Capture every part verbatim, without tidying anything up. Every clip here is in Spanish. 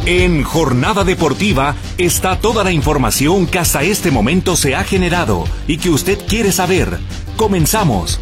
En Jornada Deportiva está toda la información que hasta este momento se ha generado y que usted quiere saber. Comenzamos.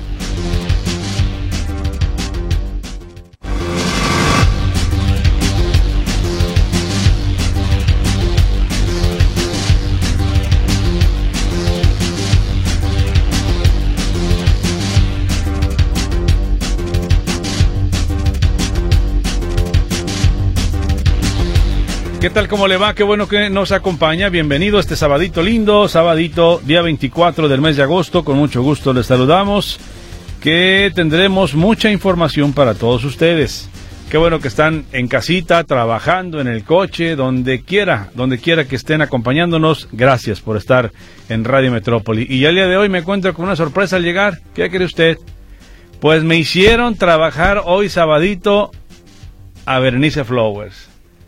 ¿Qué tal? ¿Cómo le va? Qué bueno que nos acompaña. Bienvenido a este sabadito lindo, sabadito día veinticuatro del mes de agosto. Con mucho gusto les saludamos, que tendremos mucha información para todos ustedes. Qué bueno que están en casita, trabajando, en el coche, donde quiera, donde quiera que estén acompañándonos. Gracias por estar en Radio Metrópoli. Y el día de hoy me encuentro con una sorpresa al llegar. ¿Qué cree usted? Pues me hicieron trabajar hoy sabadito a Berenice Flowers.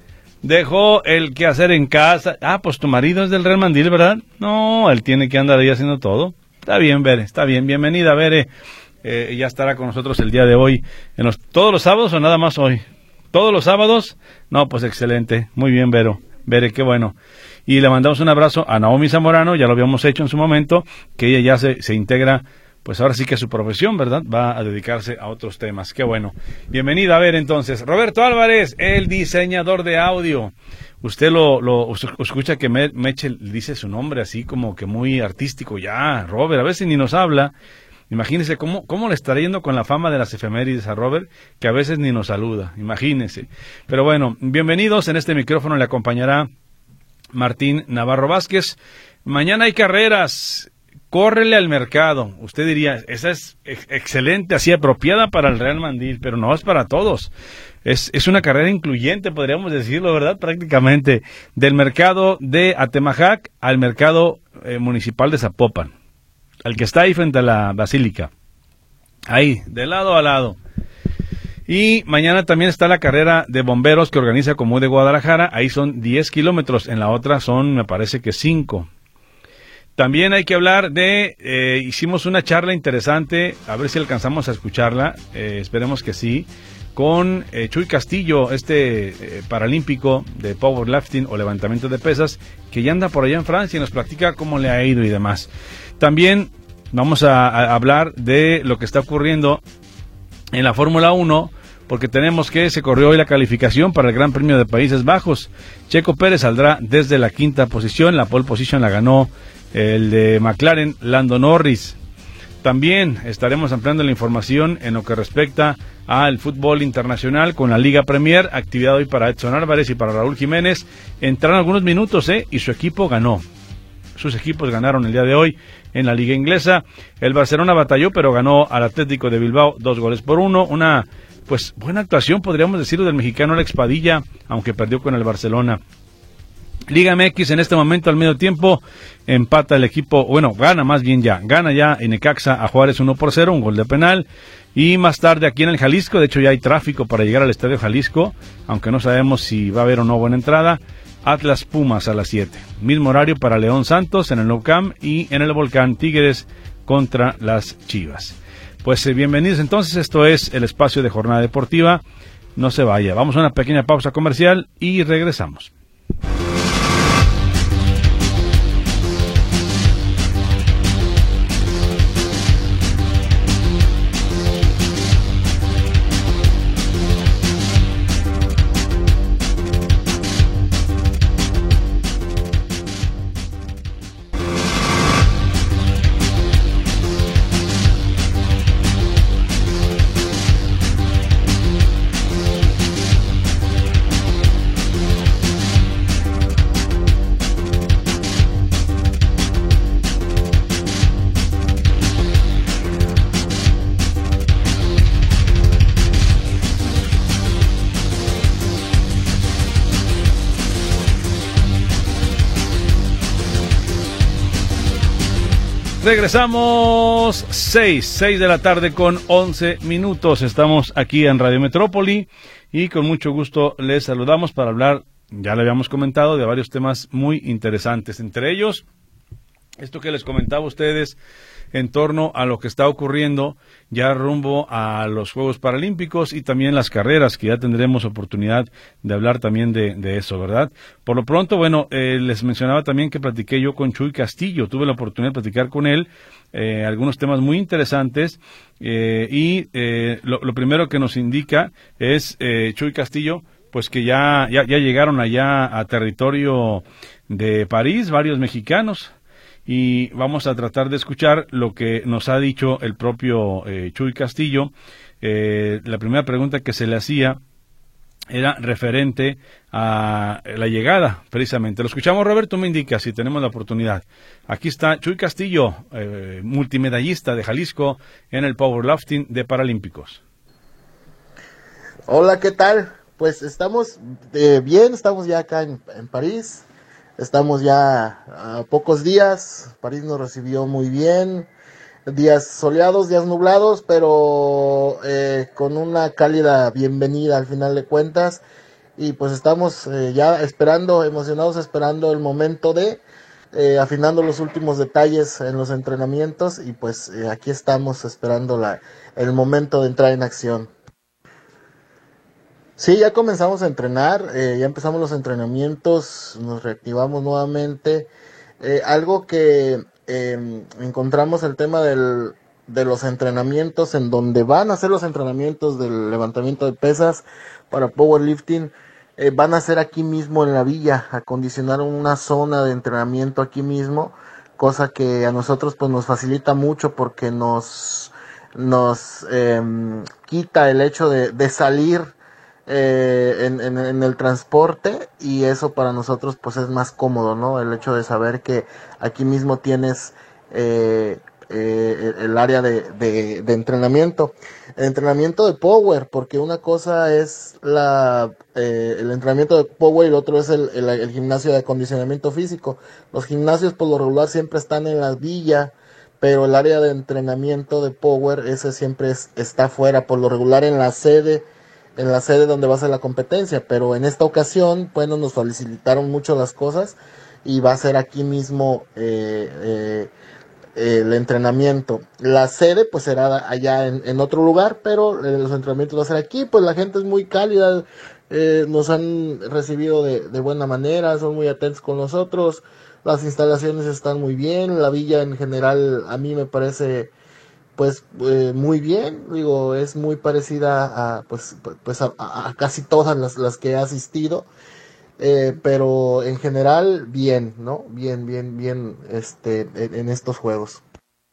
Dejó el quehacer en casa. Ah, pues tu marido es del Real Mandil, ¿verdad? No, él tiene que andar ahí haciendo todo. Está bien, Bere, está bien. Bienvenida, Bere. Eh, ya estará con nosotros el día de hoy. En los, ¿Todos los sábados o nada más hoy? ¿Todos los sábados? No, pues excelente. Muy bien, Vero. Bere, qué bueno. Y le mandamos un abrazo a Naomi Zamorano, ya lo habíamos hecho en su momento, que ella ya se, se integra. Pues ahora sí que su profesión, ¿verdad? Va a dedicarse a otros temas. Qué bueno. Bienvenida a ver entonces. Roberto Álvarez, el diseñador de audio. Usted lo, lo escucha que Me, Meche dice su nombre así como que muy artístico. Ya, Robert, a veces ni nos habla. Imagínese cómo, cómo le estará yendo con la fama de las efemérides a Robert, que a veces ni nos saluda. Imagínese. Pero bueno, bienvenidos. En este micrófono le acompañará Martín Navarro Vázquez. Mañana hay carreras. Córrele al mercado. Usted diría, esa es ex excelente, así apropiada para el Real Mandil, pero no es para todos. Es, es una carrera incluyente, podríamos decirlo, ¿verdad? Prácticamente, del mercado de Atemajac al mercado eh, municipal de Zapopan, al que está ahí frente a la Basílica. Ahí, de lado a lado. Y mañana también está la carrera de bomberos que organiza Comú de Guadalajara. Ahí son diez kilómetros, en la otra son, me parece que cinco. También hay que hablar de, eh, hicimos una charla interesante, a ver si alcanzamos a escucharla, eh, esperemos que sí, con eh, Chuy Castillo, este eh, paralímpico de powerlifting o levantamiento de pesas, que ya anda por allá en Francia y nos platica cómo le ha ido y demás. También vamos a, a hablar de lo que está ocurriendo en la Fórmula uno, porque tenemos que se corrió hoy la calificación para el Gran Premio de Países Bajos. Checo Pérez saldrá desde la quinta posición, la pole position la ganó el de McLaren, Lando Norris. También estaremos ampliando la información en lo que respecta al fútbol internacional con la Liga Premier, actividad hoy para Edson Álvarez y para Raúl Jiménez. Entraron algunos minutos, ¿eh? Y su equipo ganó. Sus equipos ganaron el día de hoy en la Liga Inglesa. El Barcelona batalló, pero ganó al Atlético de Bilbao dos goles por uno. Una, pues, buena actuación, podríamos decirlo, del mexicano Alex Padilla, aunque perdió con el Barcelona. Liga M X en este momento al medio tiempo empata el equipo, bueno, gana más bien ya, gana ya en Necaxa a Juárez uno por cero, un gol de penal, y más tarde aquí en el Jalisco, de hecho ya hay tráfico para llegar al Estadio Jalisco, aunque no sabemos si va a haber o no buena entrada. Atlas Pumas a las siete, mismo horario para León Santos en el Nou Camp y en el Volcán Tigres contra las Chivas. Pues eh, bienvenidos entonces, esto es el espacio de Jornada Deportiva, no se vaya, vamos a una pequeña pausa comercial y regresamos. Regresamos, seis, seis de la tarde con once minutos. Estamos aquí en Radio Metrópoli y con mucho gusto les saludamos para hablar, ya le habíamos comentado, de varios temas muy interesantes. Entre ellos, Esto que les comentaba a ustedes en torno a lo que está ocurriendo ya rumbo a los Juegos Paralímpicos y también las carreras, que ya tendremos oportunidad de hablar también de, de eso, ¿verdad? Por lo pronto, bueno, eh, les mencionaba también que platiqué yo con Chuy Castillo, tuve la oportunidad de platicar con él, eh, algunos temas muy interesantes, eh, y eh, lo, lo primero que nos indica es, eh, Chuy Castillo, pues que ya, ya, ya llegaron allá a territorio de París varios mexicanos, y vamos a tratar de escuchar lo que nos ha dicho el propio eh, Chuy Castillo. Eh, la primera pregunta que se le hacía era referente a la llegada, precisamente. Lo escuchamos, Roberto, me indica si tenemos la oportunidad. Aquí está Chuy Castillo, eh, multimedallista de Jalisco en el powerlifting de Paralímpicos. Hola, ¿qué tal? Pues estamos eh, bien, estamos ya acá en, en París. Estamos ya a pocos días, París nos recibió muy bien, días soleados, días nublados, pero eh, con una cálida bienvenida al final de cuentas, y pues estamos eh, ya esperando, emocionados, esperando el momento de, eh, afinando los últimos detalles en los entrenamientos, y pues eh, aquí estamos esperando la, el momento de entrar en acción. Sí, ya comenzamos a entrenar, eh, ya empezamos los entrenamientos, nos reactivamos nuevamente. Eh, algo que eh, encontramos el tema del, de los entrenamientos, en donde van a hacer los entrenamientos del levantamiento de pesas para powerlifting, eh, van a ser aquí mismo en la villa, acondicionar una zona de entrenamiento aquí mismo, cosa que a nosotros pues nos facilita mucho porque nos, nos eh, quita el hecho de, de salir Eh, en, en, en el transporte, y eso para nosotros pues es más cómodo, ¿no? El hecho de saber que aquí mismo tienes eh, eh, el área de, de, de entrenamiento, el entrenamiento de power, porque una cosa es la eh, el entrenamiento de power y el otro es el, el, el gimnasio de acondicionamiento físico. Los gimnasios por lo regular siempre están en la villa, pero el área de entrenamiento de power, ese siempre es, está fuera, por lo regular en la sede en la sede donde va a ser la competencia, pero en esta ocasión, bueno, nos facilitaron mucho las cosas y va a ser aquí mismo eh, eh, el entrenamiento. La sede pues será allá en, en otro lugar, pero eh, los entrenamientos van a ser aquí. Pues la gente es muy cálida, eh, nos han recibido de, de buena manera, son muy atentos con nosotros, las instalaciones están muy bien, la villa en general a mí me parece pues eh, muy bien, digo, es muy parecida a pues pues a, a casi todas las, las que he asistido, eh, pero en general bien, ¿no? Bien, bien, bien, este, en, en estos juegos.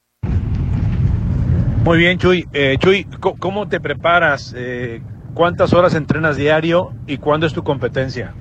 Muy bien, Chuy. Eh, Chuy, ¿cómo te preparas? Eh, ¿Cuántas horas entrenas diario y cuándo es tu competencia?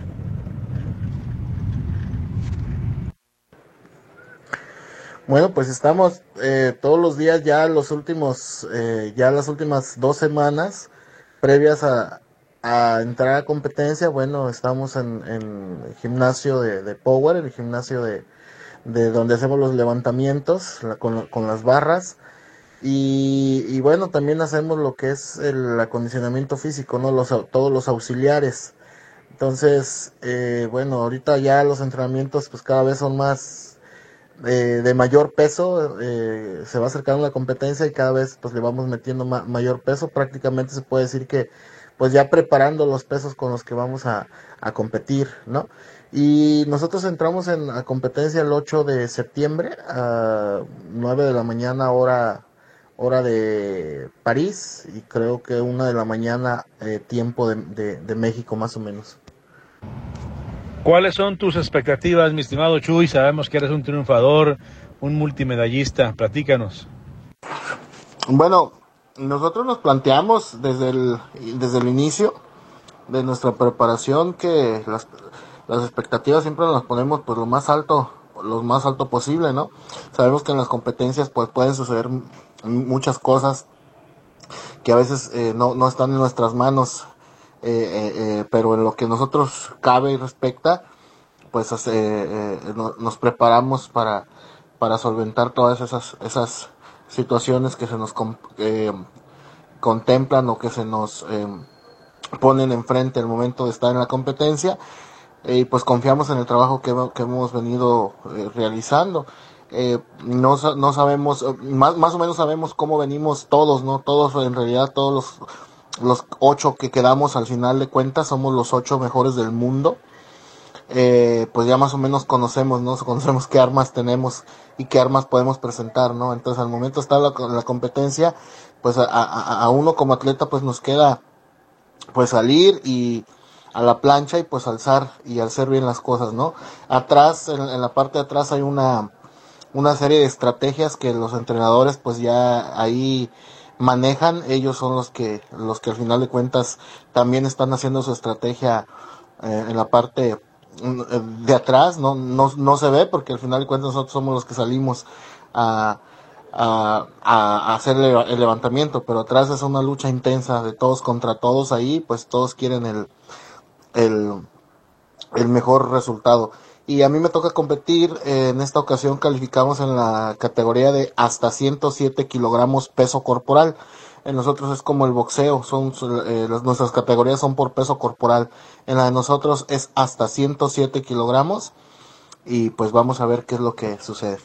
Bueno, pues estamos eh, todos los días ya los últimos, eh, ya las últimas dos semanas previas a, a entrar a competencia. Bueno, estamos en, en el gimnasio de, de Power, el gimnasio de, de donde hacemos los levantamientos la, con, con las barras. Y, y bueno, también hacemos lo que es el acondicionamiento físico, ¿no? Los, todos los auxiliares. Entonces, eh, bueno, ahorita ya los entrenamientos pues cada vez son más De, de mayor peso, eh, se va acercando la competencia y cada vez pues le vamos metiendo ma- mayor peso. Prácticamente se puede decir que pues ya preparando los pesos con los que vamos a, a competir, ¿no? Y nosotros entramos en la competencia el ocho de septiembre a nueve de la mañana hora hora de París, y creo que una de la mañana eh, tiempo de, de, de México más o menos. ¿Cuáles son tus expectativas, mi estimado Chuy? Sabemos que eres un triunfador, un multimedallista. Platícanos. Bueno, nosotros nos planteamos desde el, desde el inicio de nuestra preparación que las, las expectativas siempre las ponemos pues lo más alto, lo más alto posible, ¿no? Sabemos que en las competencias pues pueden suceder muchas cosas que a veces eh, no, no están en nuestras manos. Eh, eh, eh, pero en lo que nosotros cabe y respecta, pues eh, eh, no, nos preparamos para, para solventar todas esas, esas situaciones que se nos eh, contemplan o que se nos eh, ponen enfrente al momento de estar en la competencia, eh, y pues confiamos en el trabajo que, que hemos venido eh, realizando. eh, no, no sabemos, más, más o menos sabemos cómo venimos todos, ¿no? Todos, en realidad, todos los, los ocho que quedamos al final de cuentas, somos los ocho mejores del mundo. Eh, pues ya más o menos conocemos, ¿no? Conocemos qué armas tenemos y qué armas podemos presentar, ¿no? Entonces, al momento está la, la competencia, pues a, a, a uno como atleta, pues nos queda, pues salir y a la plancha y pues alzar y hacer bien las cosas, ¿no? Atrás, en, en la parte de atrás hay una, una serie de estrategias que los entrenadores pues ya ahí manejan. Ellos son los que, los que al final de cuentas también están haciendo su estrategia eh, en la parte de atrás, no, no, no se ve porque al final de cuentas nosotros somos los que salimos a, a, a hacer el levantamiento, pero atrás es una lucha intensa de todos contra todos. Ahí pues todos quieren el, el, el mejor resultado, y a mí me toca competir. Eh, en esta ocasión calificamos en la categoría de hasta ciento siete kilogramos peso corporal. En nosotros es como el boxeo, son eh, las, nuestras categorías son por peso corporal. En la de nosotros es hasta ciento siete kilogramos, y pues vamos a ver qué es lo que sucede.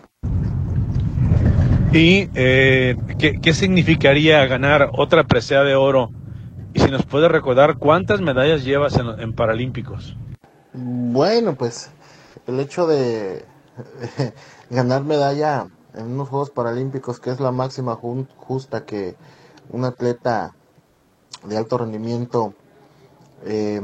¿Y eh, ¿qué, qué significaría ganar otra presea de oro? Y si nos puede recordar cuántas medallas llevas en, en Paralímpicos. Bueno, pues el hecho de eh, ganar medalla en unos Juegos Paralímpicos, que es la máxima ju- justa que un atleta de alto rendimiento eh,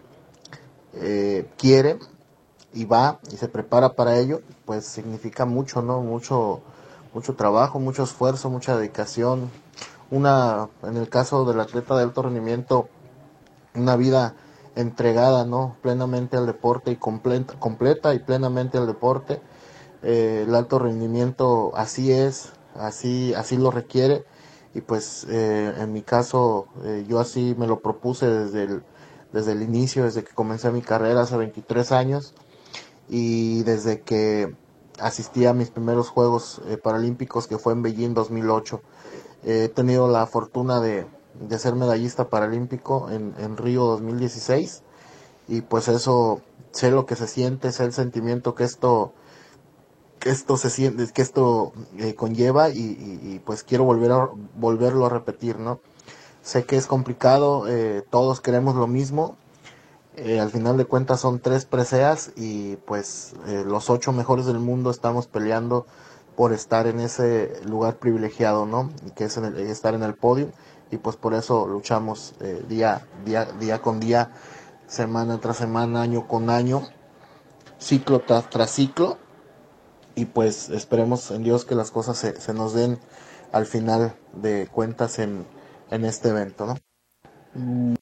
eh, quiere y va y se prepara para ello, pues significa mucho, ¿no? Mucho, mucho trabajo, mucho esfuerzo, mucha dedicación. Una, en el caso del atleta de alto rendimiento, una vida entregada, ¿no? Plenamente al deporte y completa, completa y plenamente al deporte. Eh, el alto rendimiento así es, así, así lo requiere, y pues eh, en mi caso eh, yo así me lo propuse desde el, desde el inicio, desde que comencé mi carrera hace veintitrés años, y desde que asistí a mis primeros Juegos eh, Paralímpicos, que fue en Beijing dos mil ocho. Eh, he tenido la fortuna de, de ser medallista paralímpico en, en Río dos mil dieciséis, y pues eso, sé lo que se siente, sé el sentimiento que esto que esto se siente, que esto eh, conlleva, y, y, y pues quiero volver a volverlo a repetir, ¿no? Sé que es complicado, eh, todos queremos lo mismo. Eh, al final de cuentas son tres preseas, y pues eh, los ocho mejores del mundo estamos peleando por estar en ese lugar privilegiado, ¿no? Y que es en el, estar en el podio, y pues por eso luchamos eh, día, día, día con día, semana tras semana, año con año, ciclo tras, tras ciclo, y pues esperemos en Dios que las cosas se, se nos den al final de cuentas en, en este evento, ¿no?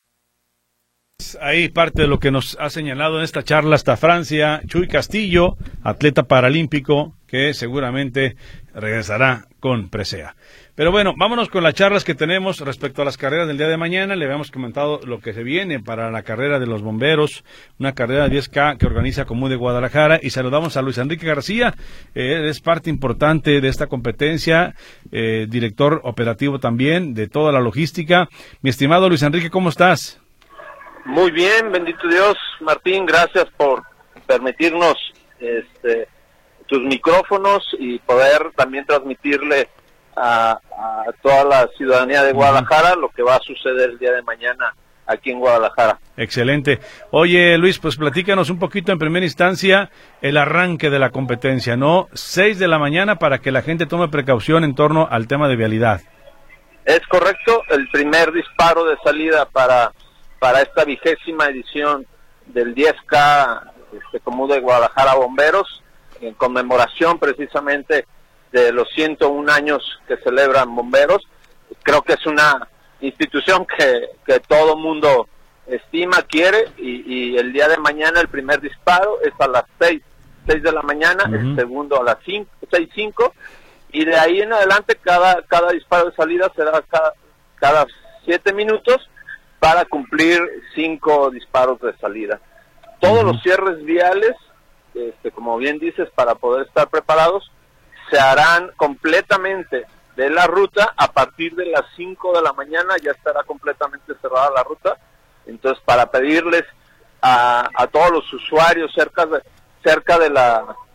Ahí parte de lo que nos ha señalado en esta charla hasta Francia, Chuy Castillo, atleta paralímpico, que seguramente regresará con presea. Pero bueno, vámonos con las charlas que tenemos respecto a las carreras del día de mañana. Le habíamos comentado lo que se viene para la carrera de los bomberos, una carrera de diez K que organiza Comú de Guadalajara, y saludamos a Luis Enrique García. Él es parte importante de esta competencia, eh, director operativo también de toda la logística. Mi estimado Luis Enrique, ¿cómo estás? Muy bien, bendito Dios, Martín, gracias por permitirnos este, tus micrófonos y poder también transmitirle a, a toda la ciudadanía de Guadalajara lo que va a suceder el día de mañana aquí en Guadalajara. Excelente. Oye, Luis, pues platícanos un poquito en primera instancia el arranque de la competencia, ¿no? Seis de la mañana para que la gente tome precaución en torno al tema de vialidad. Es correcto, el primer disparo de salida para... para esta vigésima edición del diez K este, Comú de Guadalajara Bomberos, en conmemoración precisamente de los ciento un años que celebran Bomberos. Creo que es una institución que, que todo mundo estima, quiere, y, y el día de mañana el primer disparo es a las seis, seis de la mañana, uh-huh. El segundo a las cinco, seis, cinco, y de ahí en adelante cada, cada disparo de salida será cada, cada siete minutos, para cumplir cinco disparos de salida. Todos uh-huh. los cierres viales, este, como bien dices, para poder estar preparados, se harán completamente de la ruta a partir de las cinco de la mañana, ya estará completamente cerrada la ruta. Entonces, para pedirles a, a todos los usuarios cerca de, cerca de la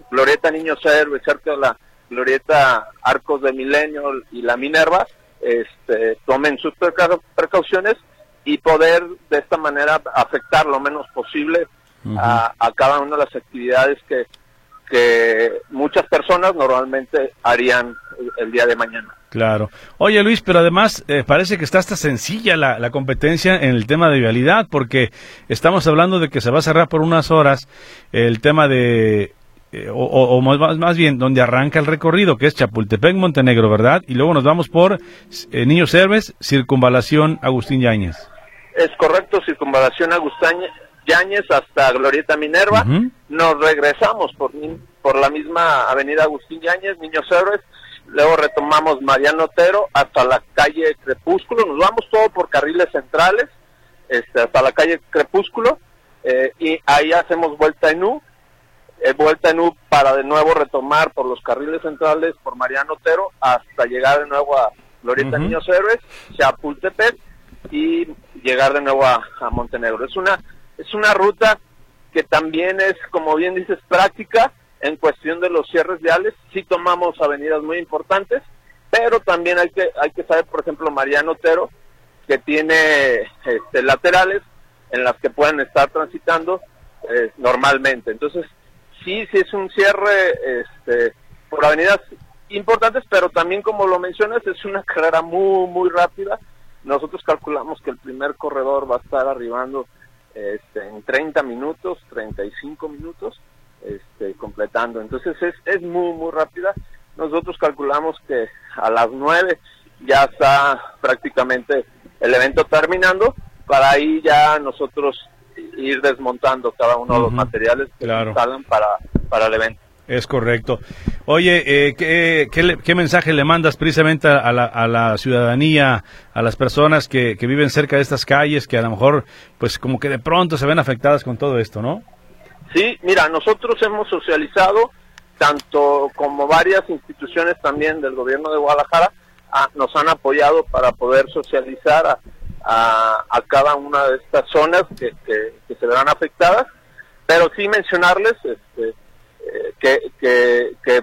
Glorieta Niños Héroes, cerca de la Glorieta Arcos de Milenio y la Minerva, este, tomen sus precauciones y poder de esta manera afectar lo menos posible uh-huh. a, a cada una de las actividades que, que muchas personas normalmente harían el, el día de mañana. Claro. Oye, Luis, pero además eh, parece que está hasta sencilla la, la competencia en el tema de vialidad, porque estamos hablando de que se va a cerrar por unas horas el tema de, eh, o, o, o más, más bien, donde arranca el recorrido, que es Chapultepec-Montenegro, ¿verdad? Y luego nos vamos por eh, Niños Héroes, Circunvalación Agustín Yáñez. Es correcto, Circunvalación Agustín Yáñez hasta Glorieta Minerva. Uh-huh. Nos regresamos por, por la misma avenida Agustín Yáñez, Niños Héroes. Luego retomamos Mariano Otero hasta la calle Crepúsculo, nos vamos todo por carriles centrales, este, hasta la calle Crepúsculo, eh, y ahí hacemos vuelta en U, eh, vuelta en U para de nuevo retomar por los carriles centrales, por Mariano Otero, hasta llegar de nuevo a Glorieta uh-huh. Niños Héroes, Chapultepec, y llegar de nuevo a, a Montenegro. Es una, es una ruta que también es, como bien dices, práctica. En cuestión de los cierres viales, sí tomamos avenidas muy importantes, pero también hay que hay que saber, por ejemplo, Mariano Otero, que tiene este, laterales en las que pueden estar transitando eh, normalmente. Entonces, sí, sí es un cierre este, por avenidas importantes, pero también, como lo mencionas, es una carrera muy, muy rápida. Nosotros calculamos que el primer corredor va a estar arribando este, en treinta minutos, treinta y cinco minutos, Este, completando. Entonces es, es muy muy rápida. Nosotros calculamos que a las nueve ya está prácticamente el evento terminando, para ahí ya nosotros ir desmontando cada uno uh-huh. de los materiales que claro. se instalan para, para el evento. Es correcto. Oye, eh, ¿qué, qué, le, ¿qué mensaje le mandas precisamente a la, a la ciudadanía, a las personas que, que viven cerca de estas calles, que a lo mejor pues como que de pronto se ven afectadas con todo esto, ¿no? Sí, mira, nosotros hemos socializado, tanto como varias instituciones también del gobierno de Guadalajara, a, nos han apoyado para poder socializar a, a, a cada una de estas zonas que, que, que se verán afectadas, pero sí mencionarles este, eh, que, que, que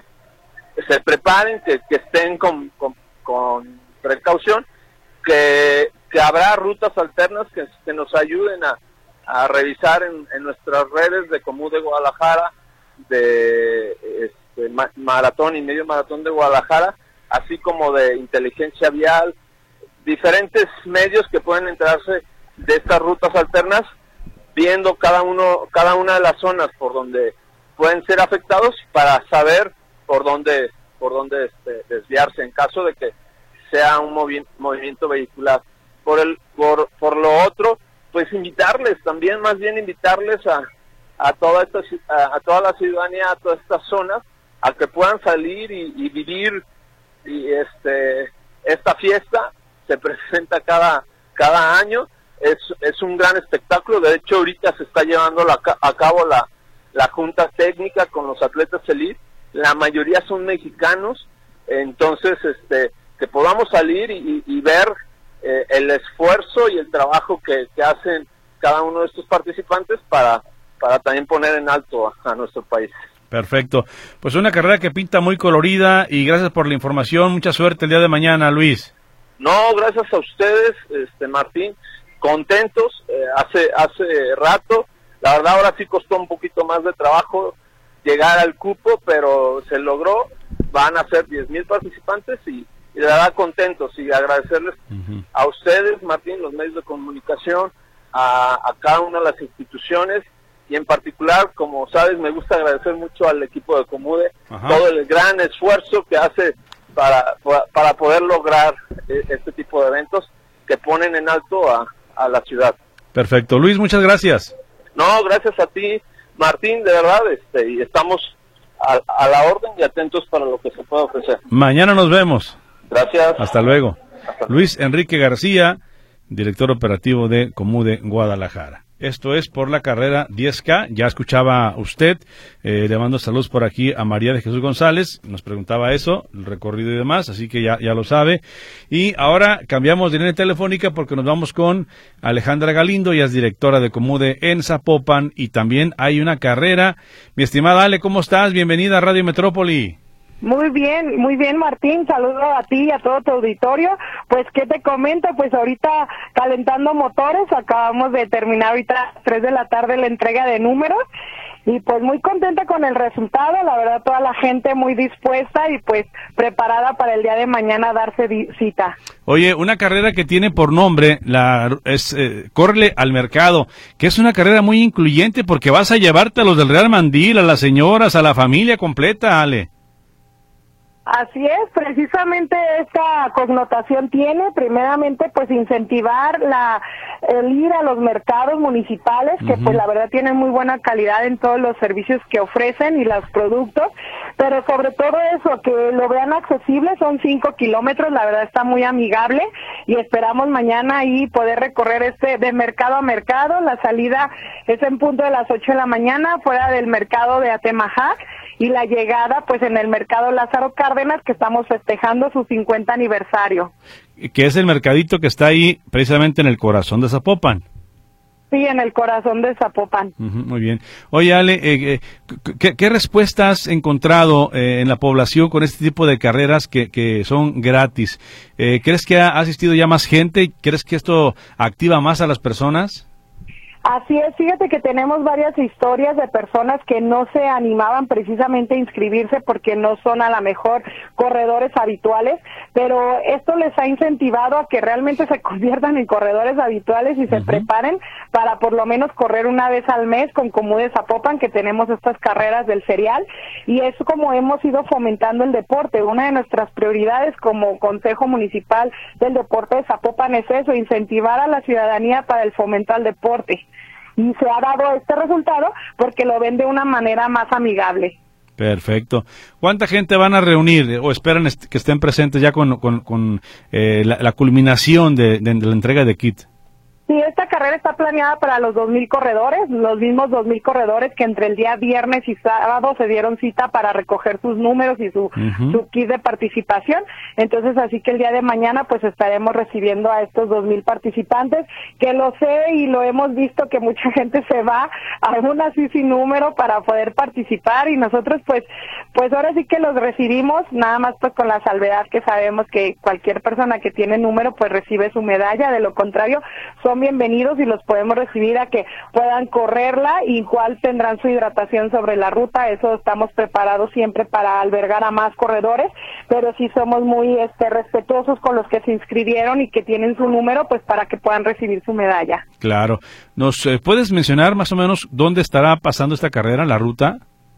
se preparen, que, que estén con, con, con precaución, que, que habrá rutas alternas que, que nos ayuden a a revisar en, en nuestras redes de Comú de Guadalajara, de este, ma- maratón y medio maratón de Guadalajara, así como de inteligencia vial, diferentes medios que pueden enterarse de estas rutas alternas, viendo cada uno, cada una de las zonas por donde pueden ser afectados, para saber por dónde, por dónde este, desviarse en caso de que sea un movi- movimiento vehicular. Por el, por, por lo otro, pues invitarles también, más bien invitarles a, a toda esta a, a toda la ciudadanía, a todas estas zonas, a que puedan salir y, y vivir y este esta fiesta. Se presenta cada cada año, es es un gran espectáculo. De hecho, ahorita se está llevando la, a cabo la la junta técnica con los atletas elite, la mayoría son mexicanos, entonces este que podamos salir y, y ver Eh, el esfuerzo y el trabajo que, que hacen cada uno de estos participantes para, para también poner en alto a, a nuestro país. Perfecto. Pues una carrera que pinta muy colorida, y gracias por la información. Mucha suerte el día de mañana, Luis. No, gracias a ustedes, este Martín. Contentos. Eh, hace hace rato, la verdad ahora sí costó un poquito más de trabajo llegar al cupo, pero se logró. Van a ser diez mil participantes y y de verdad contentos, y agradecerles uh-huh. a ustedes, Martín, los medios de comunicación, a, a cada una de las instituciones, y en particular, como sabes, me gusta agradecer mucho al equipo de Comude, uh-huh. todo el gran esfuerzo que hace para, para poder lograr este tipo de eventos que ponen en alto a, a la ciudad. Perfecto. Luis, muchas gracias. No, gracias a ti, Martín, de verdad, este, y estamos a, a la orden y atentos para lo que se pueda ofrecer. Mañana nos vemos. Gracias. Hasta luego. Hasta. Luis Enrique García, director operativo de Comude Guadalajara. Esto es por la carrera diez K. Ya escuchaba usted, eh, le mando saludos por aquí a María de Jesús González, nos preguntaba eso, el recorrido y demás, así que ya, ya lo sabe. Y ahora cambiamos de línea telefónica porque nos vamos con Alejandra Galindo, ella es directora de Comude en Zapopan, y también hay una carrera. Mi estimada Ale, ¿cómo estás? Bienvenida a Radio Metrópoli. Muy bien, muy bien, Martín, saludo a ti y a todo tu auditorio. Pues, ¿qué te comento? Pues ahorita calentando motores, acabamos de terminar ahorita a las tres de la tarde la entrega de números, y pues muy contenta con el resultado, la verdad toda la gente muy dispuesta y pues preparada para el día de mañana darse di- cita. Oye, una carrera que tiene por nombre, la es eh, Córrele al Mercado, que es una carrera muy incluyente porque vas a llevarte a los del Real Mandil, a las señoras, a la familia completa, Ale. Así es, precisamente esta connotación tiene, primeramente, pues incentivar la el ir a los mercados municipales, que uh-huh. pues la verdad tienen muy buena calidad en todos los servicios que ofrecen y los productos, pero sobre todo eso, que lo vean accesible, son cinco kilómetros, la verdad está muy amigable, y esperamos mañana ahí poder recorrer este de mercado a mercado. La salida es en punto de las ocho de la mañana, fuera del mercado de Atemajac, y la llegada pues en el mercado Lázaro Cárdenas, que estamos festejando su cincuenta aniversario. Que es el mercadito que está ahí precisamente en el corazón de Zapopan. Sí, en el corazón de Zapopan. Uh-huh, muy bien. Oye, Ale, eh, eh, ¿qué, ¿qué respuesta has encontrado eh, en la población con este tipo de carreras que, que son gratis? Eh, ¿Crees que ha asistido ya más gente? ¿Crees que esto activa más a las personas? Así es, fíjate que tenemos varias historias de personas que no se animaban precisamente a inscribirse porque no son a lo mejor corredores habituales, pero esto les ha incentivado a que realmente se conviertan en corredores habituales y se uh-huh. preparen para por lo menos correr una vez al mes con Comude Zapopan, que tenemos estas carreras del cereal, y es como hemos ido fomentando el deporte. Una de nuestras prioridades como Consejo Municipal del Deporte de Zapopan es eso, incentivar a la ciudadanía para el fomento al deporte. Y se ha dado este resultado porque lo ven de una manera más amigable. Perfecto. ¿Cuánta gente van a reunir o esperan est- que estén presentes ya con, con, con eh, la, la culminación de, de, de la entrega de kit? Sí, esta carrera está planeada para los dos mil corredores, los mismos dos mil corredores que entre el día viernes y sábado se dieron cita para recoger sus números y su, uh-huh. su kit de participación. Entonces, así que el día de mañana pues estaremos recibiendo a estos dos mil participantes, que lo sé y lo hemos visto que mucha gente se va aún así sin número para poder participar, y nosotros pues pues ahora sí que los recibimos, nada más pues con la salvedad que sabemos que cualquier persona que tiene número pues recibe su medalla, de lo contrario son bienvenidos y los podemos recibir a que puedan correrla, igual tendrán su hidratación sobre la ruta. Eso estamos preparados siempre para albergar a más corredores, pero sí somos muy este respetuosos con los que se inscribieron y que tienen su número, pues para que puedan recibir su medalla. Claro. ¿Nos eh, puedes mencionar más o menos dónde estará pasando esta carrera, la ruta?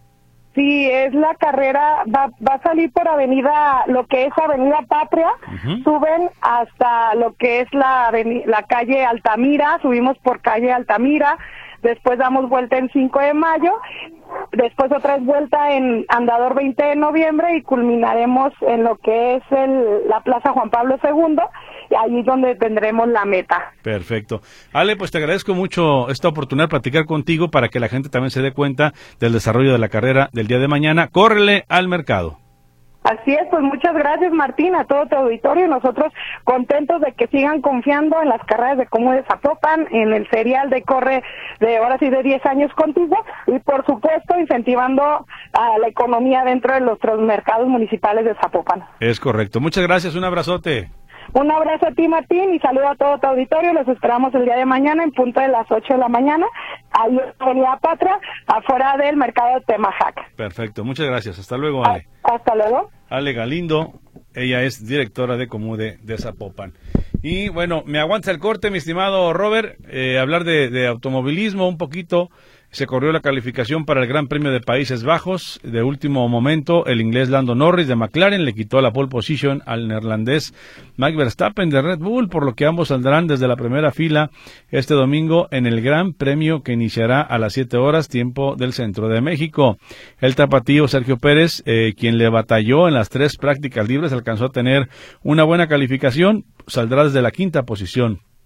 Sí, es la carrera, va, va a salir por avenida, lo que es Avenida Patria, uh-huh. suben hasta lo que es la, aveni- la calle Altamira, subimos por calle Altamira, después damos vuelta en cinco de mayo, después otra vez vuelta en Andador veinte de noviembre y culminaremos en lo que es el, la Plaza Juan Pablo segundo, y ahí es donde tendremos la meta. Perfecto. Ale, pues te agradezco mucho esta oportunidad de platicar contigo para que la gente también se dé cuenta del desarrollo de la carrera del día de mañana. Córrele al mercado. Así es, pues muchas gracias, Martín, a todo tu auditorio, y nosotros contentos de que sigan confiando en las carreras de Comude Zapopan, en el serial de Corre de ahora sí de diez años contigo, y por supuesto incentivando a la economía dentro de nuestros mercados municipales de Zapopan. Es correcto. Muchas gracias, un abrazote. Un abrazo a ti, Martín, y saludo a todo tu auditorio. Los esperamos el día de mañana en punto de las ocho de la mañana, ahí en Avenida Patria, afuera del mercado de Atemajac. Perfecto, muchas gracias. Hasta luego, Ale. Hasta luego. Ale Galindo, ella es directora de Comude de Zapopan. Y bueno, me aguanta el corte, mi estimado Robert, eh, hablar de, de automovilismo un poquito. Se corrió la calificación para el Gran Premio de Países Bajos. De último momento, el inglés Lando Norris de McLaren le quitó la pole position al neerlandés Max Verstappen de Red Bull, por lo que ambos saldrán desde la primera fila este domingo en el Gran Premio que iniciará a las siete horas, tiempo del centro de México. El tapatío Sergio Pérez, eh, quien le batalló en las tres prácticas libres, alcanzó a tener una buena calificación, saldrá desde la quinta posición.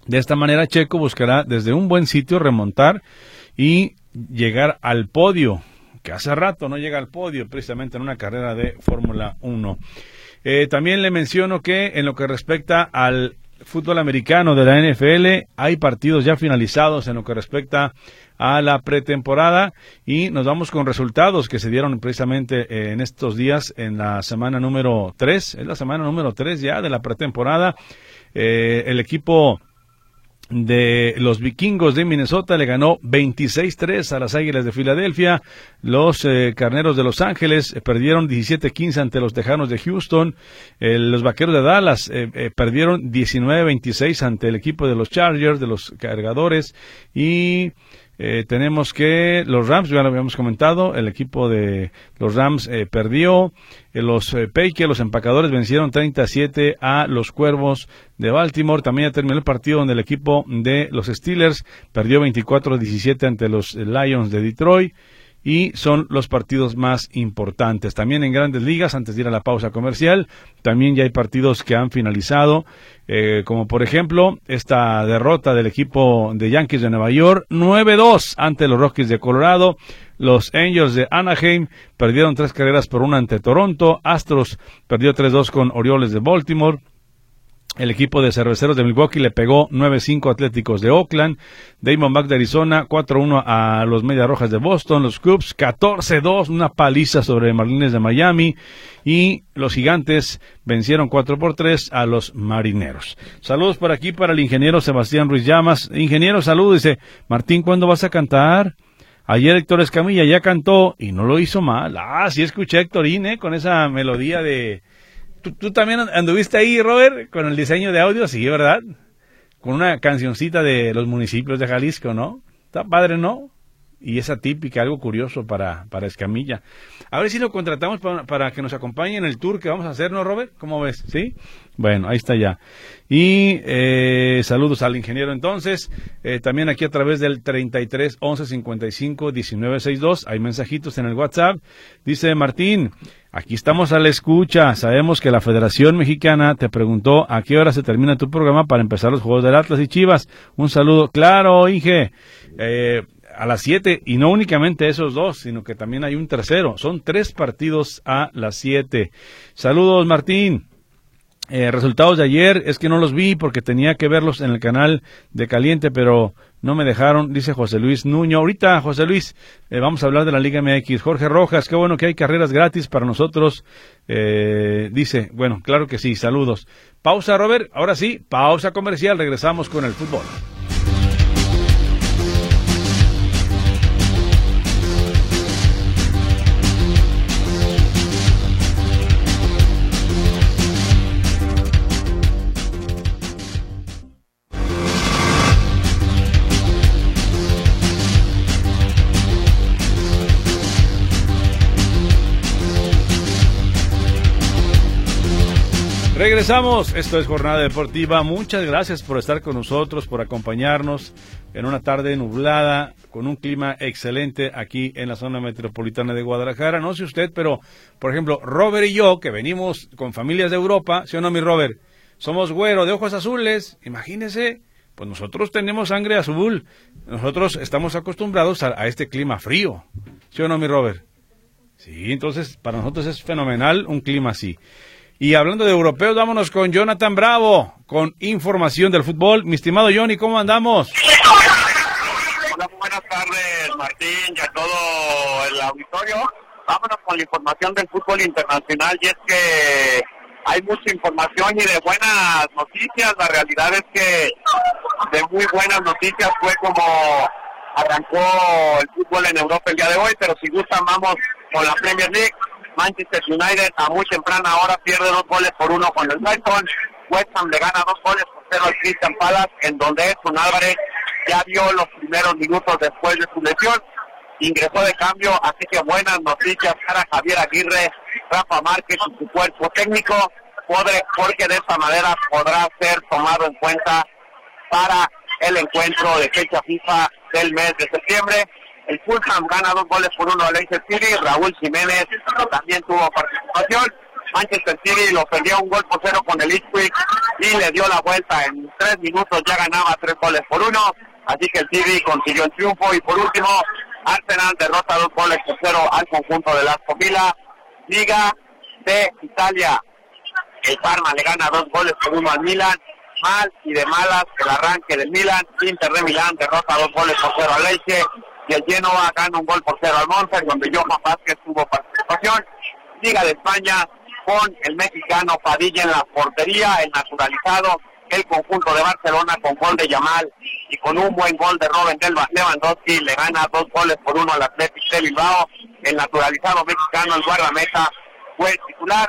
De esta manera, Checo buscará desde un buen sitio remontar y llegar al podio, que hace rato no llega al podio, precisamente en una carrera de Fórmula uno. Eh, también le menciono que en lo que respecta al fútbol americano de la N F L, hay partidos ya finalizados en lo que respecta a la pretemporada y nos vamos con resultados que se dieron precisamente en estos días en la semana número tres, es la semana número tres ya de la pretemporada. Eh, el equipo de los vikingos de Minnesota le ganó veintiséis tres a las Águilas de Filadelfia. Los eh, Carneros de Los Ángeles eh, perdieron diecisiete quince ante los Tejanos de Houston. Eh, los Vaqueros de Dallas eh, eh, perdieron diecinueve veintiséis ante el equipo de los Chargers, de los Cargadores. Y eh, tenemos que los Rams, ya lo habíamos comentado, el equipo de los Rams eh, perdió. Eh, los eh, Packers, los Empacadores, vencieron treinta a siete a los Cuervos de Baltimore. También ya terminó el partido donde el equipo de los Steelers perdió veinticuatro a diecisiete ante los Lions de Detroit. Y son los partidos más importantes. También en Grandes Ligas, antes de ir a la pausa comercial, también ya hay partidos que han finalizado, eh, como por ejemplo esta derrota del equipo de Yankees de Nueva York, nueve dos ante los Rockies de Colorado. Los Angels de Anaheim perdieron tres carreras por una ante Toronto. Astros perdió tres dos con Orioles de Baltimore. El equipo de Cerveceros de Milwaukee le pegó nueve cinco a Atléticos de Oakland. Diamondbacks de Arizona, cuatro uno a los Medias Rojas de Boston. Los Cubs, catorce dos, una paliza sobre Marlins de Miami. Y los Gigantes vencieron cuatro por tres a los Marineros. Saludos por aquí para el ingeniero Sebastián Ruiz Llamas. Ingeniero, saludos. Dice, Martín, ¿cuándo vas a cantar? Ayer Héctor Escamilla ya cantó y no lo hizo mal. Ah, sí escuché a Héctorín, ¿eh? Con esa melodía de... ¿Tú, ¿Tú también anduviste ahí, Robert, con el diseño de audio? Sí, ¿verdad? Con una cancioncita de los municipios de Jalisco, ¿no? Está padre, ¿no? Y esa típica, algo curioso para, para Escamilla. A ver si lo contratamos para, para que nos acompañe en el tour que vamos a hacer, ¿no, Robert? ¿Cómo ves? ¿Sí? Bueno, ahí está ya. Y eh, saludos al ingeniero entonces. Eh, también aquí a través del treinta y tres, once, cincuenta y cinco, diecinueve, sesenta y dos. Hay mensajitos en el WhatsApp. Dice Martín, aquí estamos a la escucha. Sabemos que la Federación Mexicana te preguntó a qué hora se termina tu programa para empezar los juegos del Atlas y Chivas. Un saludo. Claro, Inge. Eh... a las siete, y no únicamente esos dos, sino que también hay un tercero. Son tres partidos a las siete. Saludos, Martín. Eh, resultados de ayer, es que no los vi porque tenía que verlos en el canal de Caliente, pero no me dejaron, dice José Luis Nuño. Ahorita, José Luis, eh, vamos a hablar de la Liga M X. Jorge Rojas, qué bueno que hay carreras gratis para nosotros. Eh, dice, bueno, claro que sí, saludos. Pausa, Robert, ahora sí, pausa comercial, regresamos con el fútbol. Regresamos, esto es Jornada Deportiva. Muchas gracias por estar con nosotros, por acompañarnos en una tarde nublada, con un clima excelente aquí en la zona metropolitana de Guadalajara. No sé usted, pero, por ejemplo, Robert y yo, que venimos con familias de Europa, ¿sí o no, mi Robert? Somos güero, de ojos azules, imagínese, pues nosotros tenemos sangre azul, nosotros estamos acostumbrados a, a este clima frío, ¿sí o no, mi Robert? Sí, entonces, para nosotros es fenomenal un clima así. Y hablando de europeos, vámonos con Jonathan Bravo, con información del fútbol. Mi estimado Johnny, ¿cómo andamos? Hola, buenas tardes, Martín, y a todo el auditorio. Vámonos con la información del fútbol internacional, y es que hay mucha información y de buenas noticias. La realidad es que de muy buenas noticias fue como arrancó el fútbol en Europa el día de hoy, pero si gustan vamos con la Premier League. Manchester United a muy temprana hora pierde dos goles por uno con el Brighton. West Ham le gana dos goles por cero al Crystal Palace, en donde Edson Álvarez ya vio los primeros minutos después de su lesión. Ingresó de cambio, así que buenas noticias para Javier Aguirre, Rafa Márquez y su cuerpo técnico, porque de esta manera podrá ser tomado en cuenta para el encuentro de fecha FIFA del mes de septiembre. El Fulham gana dos goles por uno al Leicester City. Raúl Jiménez también tuvo participación. Manchester City lo perdió un gol por cero con el Ipswich y le dio la vuelta. En tres minutos ya ganaba tres goles por uno, así que el City consiguió el triunfo. Y por último, Arsenal derrota dos goles por cero al conjunto de Aston Villa. Liga de Italia, el Parma le gana dos goles por uno al Milan. Mal y de malas el arranque del Milan. Inter de Milán derrota dos goles por cero al Lecce, y el Genoa gana un gol por cero al Monza, donde Johan Vázquez tuvo participación. Liga de España, con el mexicano Padilla en la portería, el naturalizado, el conjunto de Barcelona con gol de Yamal y con un buen gol de Robert Lewandowski le gana dos goles por uno al Athletic de Bilbao. El naturalizado mexicano, el guardameta, fue titular.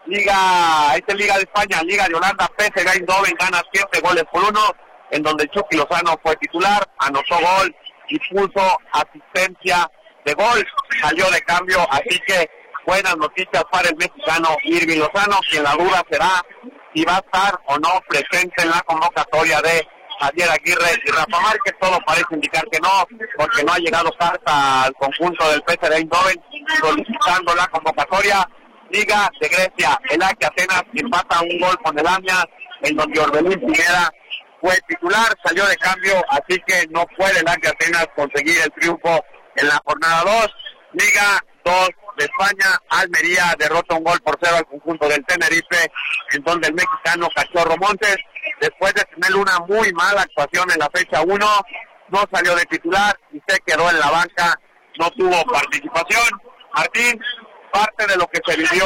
Liga, esta es Liga de España. Liga de Holanda, P S V Eindhoven gana siete goles por uno, en donde Chucky Lozano fue titular, anotó gol y puso asistencia de gol, salió de cambio, así que buenas noticias para el mexicano Irving Lozano, quien la duda será si va a estar o no presente en la convocatoria de Javier Aguirre y Rafa Márquez. Todo parece indicar que no, porque no ha llegado carta al conjunto del P S V Eindhoven solicitando la convocatoria. Liga de Grecia, el A K Atenas empata un gol con el Amiens, en donde Orbelín Pineda fue titular, salió de cambio, así que no puede el A K Atenas conseguir el triunfo en la jornada dos. Liga dos de España, Almería derrota un gol por cero al conjunto del Tenerife, en donde el mexicano Cachorro Montes, después de tener una muy mala actuación en la fecha uno, no salió de titular y se quedó en la banca, no tuvo participación. Martín, parte de lo que se vivió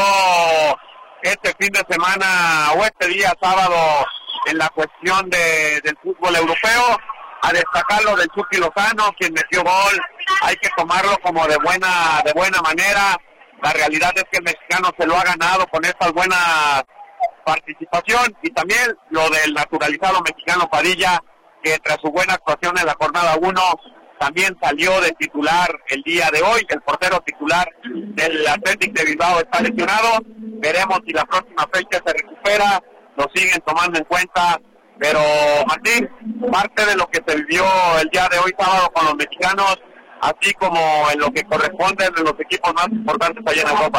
este fin de semana o este día sábado en la cuestión de, del fútbol europeo, a destacar lo del Chucky Lozano, quien metió gol, hay que tomarlo como de buena de buena manera. La realidad es que el mexicano se lo ha ganado con estas buenas participación, y también lo del naturalizado mexicano Padilla, que tras su buena actuación en la jornada uno, también salió de titular el día de hoy. El portero titular del Athletic de Bilbao está lesionado, veremos si la próxima fecha se recupera, lo siguen tomando en cuenta. Pero Martín, parte de lo que se vivió el día de hoy sábado con los mexicanos, así como en lo que corresponde de los equipos más importantes allá en Europa.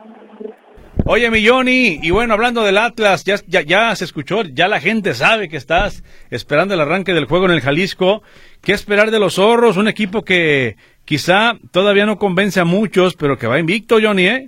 Oye, mi Johnny, y bueno, hablando del Atlas, ya, ya, ya se escuchó, ya la gente sabe que estás esperando el arranque del juego en el Jalisco. ¿Qué esperar de los Zorros? Un equipo que quizá todavía no convence a muchos, pero que va invicto, Johnny, ¿eh?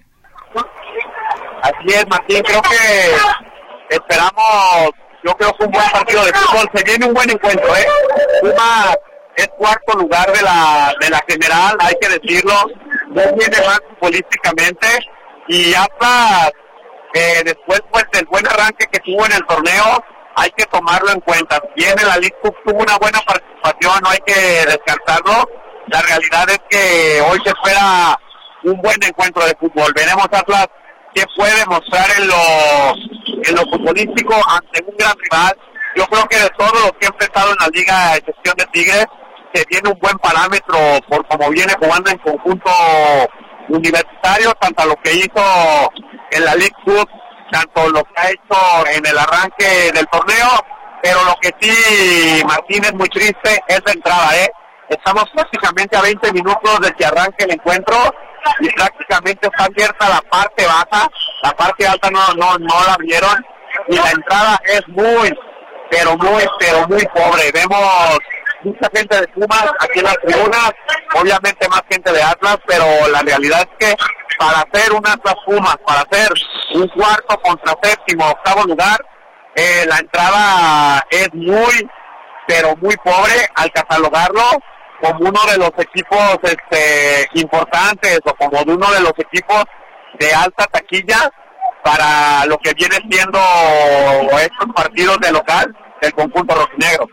Así es, Martín, creo que esperamos, yo creo que un buen partido de fútbol, se viene un buen encuentro, ¿eh? Pumas es cuarto lugar de la de la general, hay que decirlo, no viene más futbolísticamente, y Atlas, eh, después pues del buen arranque que tuvo en el torneo, hay que tomarlo en cuenta. Bien, en la League Cup tuvo una buena participación, no hay que descartarlo. La realidad es que hoy se espera un buen encuentro de fútbol. Veremos Atlas qué puede mostrar en lo, en lo futbolístico ante un gran rival. Yo creo que de todos los que han empezado en la liga, a excepción de Tigres, se tiene un buen parámetro por cómo viene jugando en conjunto universitario, tanto lo que hizo en la League Cup, tanto lo que ha hecho en el arranque del torneo. Pero lo que sí, Martín, es muy triste es la entrada, ¿eh? Estamos prácticamente a veinte minutos de que arranque el encuentro y prácticamente está abierta la parte baja, la parte alta no no no la abrieron, y la entrada es muy, pero muy, pero muy pobre. Vemos mucha gente de Pumas aquí en las tribunas, obviamente más gente de Atlas, pero la realidad es que para hacer un Atlas Pumas, para hacer un cuarto contra séptimo, octavo lugar, eh, la entrada es muy, pero muy pobre. Al catalogarlo como uno de los equipos este, importantes, o como de uno de los equipos de alta taquilla para lo que viene siendo estos partidos de local del conjunto rojinegro.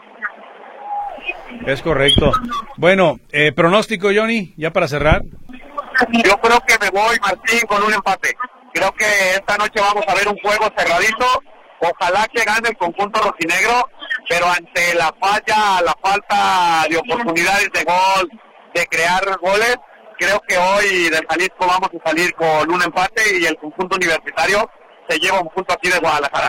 Es correcto. Bueno, eh, pronóstico, Johnny, ya para cerrar. Yo creo que me voy, Martín, con un empate. Creo que esta noche vamos a ver un juego cerradito. Ojalá que gane el conjunto rojinegro, pero ante la falla, la falta de oportunidades de gol, de crear goles, creo que hoy del Jalisco vamos a salir con un empate y el conjunto universitario se lleva un punto aquí de Guadalajara.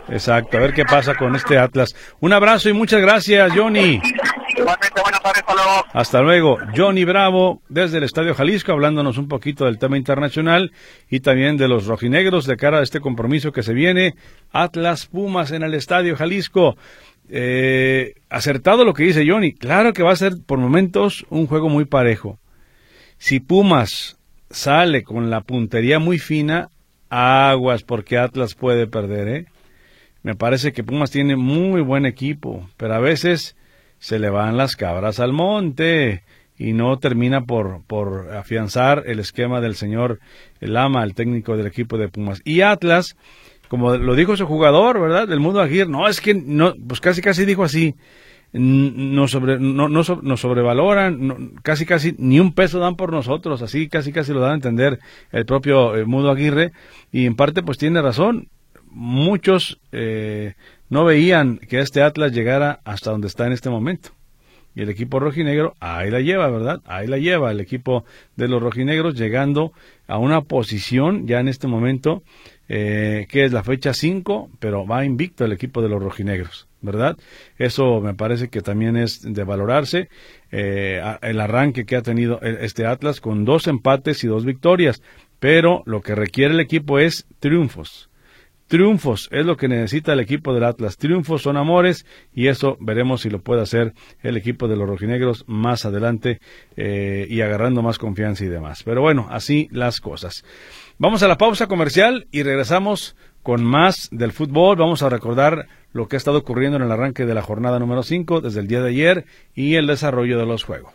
Exacto, a ver qué pasa con este Atlas. Un abrazo y muchas gracias, Johnny. Igualmente, buenas tardes, hasta luego. Hasta luego. Johnny Bravo, desde el Estadio Jalisco, hablándonos un poquito del tema internacional y también de los rojinegros de cara a este compromiso que se viene. Atlas Pumas en el Estadio Jalisco. Eh, acertado lo que dice Johnny. Claro que va a ser por momentos un juego muy parejo. Si Pumas sale con la puntería muy fina, aguas, porque Atlas puede perder, ¿eh? Me parece que Pumas tiene muy buen equipo, pero a veces se le van las cabras al monte y no termina por, por afianzar el esquema del señor Lama, el técnico del equipo de Pumas. Y Atlas, como lo dijo su jugador, ¿verdad? Del Mundo Aguirre, no, es que, no, pues casi casi dijo así, nos sobre, no, no, nos sobrevaloran, no, casi casi ni un peso dan por nosotros, así casi casi lo da a entender el propio eh, Mundo Aguirre, y en parte pues tiene razón. Muchos eh, no veían que este Atlas llegara hasta donde está en este momento. Y el equipo rojinegro, ahí la lleva, ¿verdad? Ahí la lleva el equipo de los rojinegros, llegando a una posición ya en este momento, eh, que es la fecha cinco, pero va invicto el equipo de los rojinegros, ¿verdad? Eso me parece que también es de valorarse, eh, el arranque que ha tenido este Atlas con dos empates y dos victorias, pero lo que requiere el equipo es triunfos. Triunfos es lo que necesita el equipo del Atlas. Triunfos son amores y eso veremos si lo puede hacer el equipo de los rojinegros más adelante eh, y agarrando más confianza y demás. Pero bueno, así las cosas. Vamos a la pausa comercial y regresamos con más del fútbol. Vamos a recordar lo que ha estado ocurriendo en el arranque de la jornada número cinco desde el día de ayer y el desarrollo de los juegos.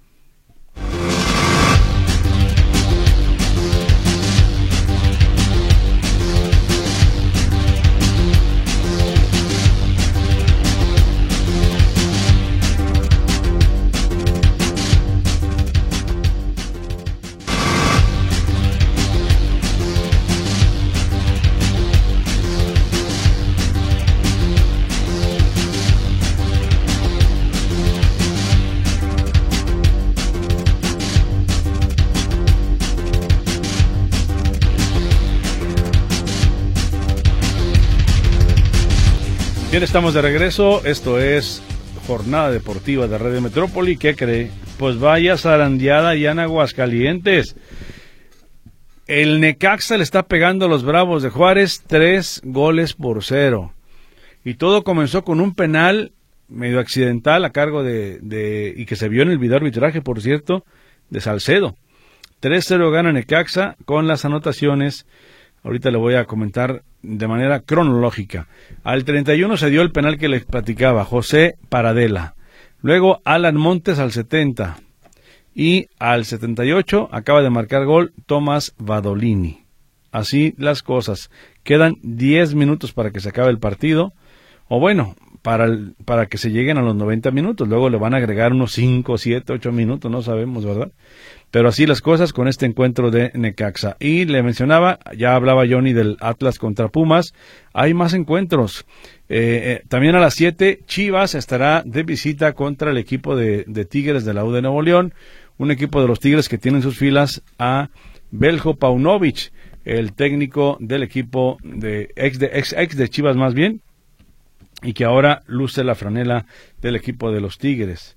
Bien, estamos de regreso. Esto es Jornada Deportiva de Radio Metrópoli. ¿Qué cree? Pues vaya zarandeada ya en Aguascalientes. El Necaxa le está pegando a los Bravos de Juárez tres goles por cero. Y todo comenzó con un penal medio accidental a cargo de, de y que se vio en el video arbitraje, por cierto, de Salcedo. tres cero gana Necaxa con las anotaciones. Ahorita le voy a comentar de manera cronológica. Al treinta y uno se dio el penal que les platicaba, José Paradela. Luego Alan Montes al setenta. Y al setenta y ocho acaba de marcar gol Tomás Vadolini. Así las cosas. Quedan diez minutos para que se acabe el partido. O bueno, para, el, para que se lleguen a los noventa minutos. Luego le van a agregar unos cinco, siete, ocho minutos, no sabemos, ¿verdad? Pero así las cosas con este encuentro de Necaxa. Y le mencionaba, ya hablaba Johnny del Atlas contra Pumas, hay más encuentros. Eh, eh, también a las siete, Chivas estará de visita contra el equipo de, de Tigres de la U de Nuevo León, un equipo de los Tigres que tiene en sus filas a Beljo Paunovic, el técnico del equipo de ex, de ex, ex de Chivas más bien, y que ahora luce la franela del equipo de los Tigres.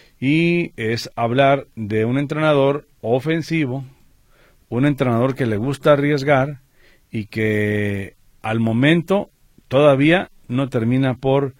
Y es hablar de un entrenador ofensivo, un entrenador que le gusta arriesgar y que al momento todavía no termina por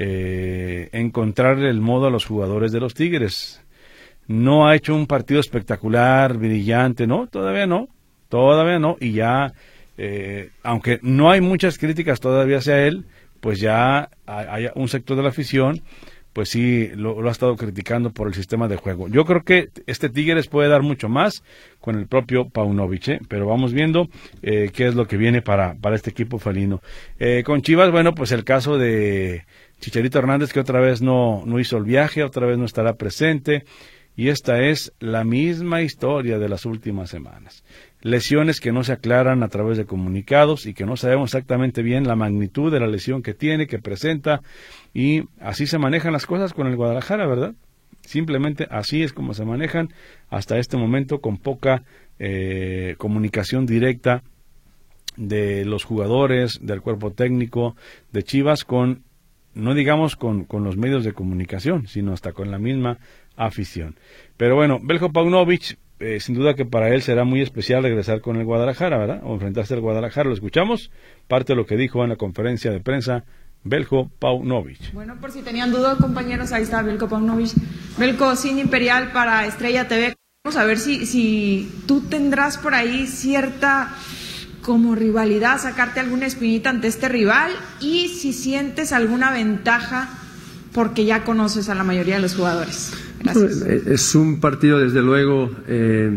eh, encontrarle el modo a los jugadores de los Tigres. No ha hecho un partido espectacular, brillante, no, todavía no, todavía no, y ya, eh, aunque no hay muchas críticas todavía hacia él, pues ya hay un sector de la afición pues sí, lo, lo ha estado criticando por el sistema de juego. Yo creo que este Tigres puede dar mucho más con el propio Paunovic, ¿eh? Pero vamos viendo eh, qué es lo que viene para, para este equipo felino. Eh, con Chivas, bueno, pues el caso de Chicharito Hernández, que otra vez no, no hizo el viaje, otra vez no estará presente, y esta es la misma historia de las últimas semanas. Lesiones que no se aclaran a través de comunicados y que no sabemos exactamente bien la magnitud de la lesión que tiene, que presenta, y así se manejan las cosas con el Guadalajara, ¿verdad? Simplemente así es como se manejan hasta este momento, con poca eh, comunicación directa de los jugadores, del cuerpo técnico de Chivas, con, no digamos con, con los medios de comunicación, sino hasta con la misma afición. Pero bueno, Belko Paunovic, eh, sin duda que para él será muy especial regresar con el Guadalajara, ¿verdad? O enfrentarse al Guadalajara. Lo escuchamos, parte de lo que dijo en la conferencia de prensa Belko Paunovic. Bueno, por si tenían dudas, compañeros, ahí está Belko Paunovic. Belko, Cine Imperial para Estrella T V. Vamos a ver si, si tú tendrás por ahí cierta como rivalidad, sacarte alguna espinita ante este rival, y si sientes alguna ventaja porque ya conoces a la mayoría de los jugadores. Gracias. Es un partido, desde luego, eh,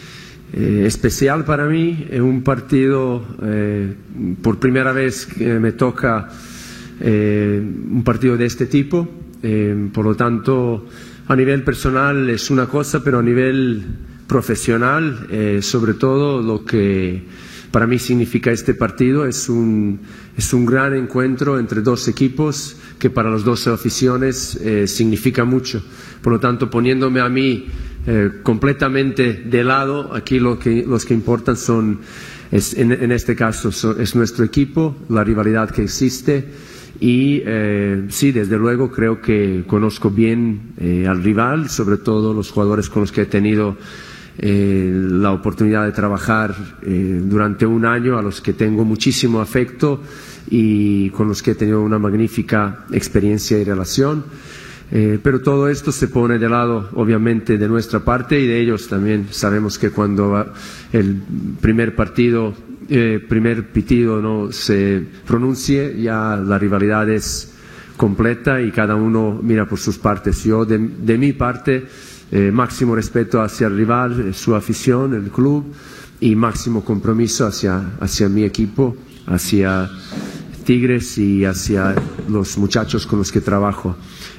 eh, especial para mí. Es un partido, eh, por primera vez que me toca eh, un partido de este tipo. Eh, por lo tanto, a nivel personal es una cosa, pero a nivel profesional, eh, sobre todo, lo que para mí significa este partido es un, es un gran encuentro entre dos equipos que para las dos aficiones eh, significa mucho. Por lo tanto, poniéndome a mí eh, completamente de lado, aquí lo que, los que importan son, es, en, en este caso, so, es nuestro equipo, la rivalidad que existe. Y eh, sí, desde luego creo que conozco bien eh, al rival, sobre todo los jugadores con los que he tenido eh, la oportunidad de trabajar eh, durante un año, a los que tengo muchísimo afecto y con los que he tenido una magnífica experiencia y relación. Eh, pero todo esto se pone de lado, obviamente, de nuestra parte y de ellos también. Sabemos que cuando el primer partido, eh, primer pitido no se pronuncie, ya la rivalidad es completa y cada uno mira por sus partes. Yo, de, de mi parte, eh, máximo respeto hacia el rival, su afición, el club, y máximo compromiso hacia, hacia mi equipo, hacia Tigres y hacia los muchachos con los que trabajo.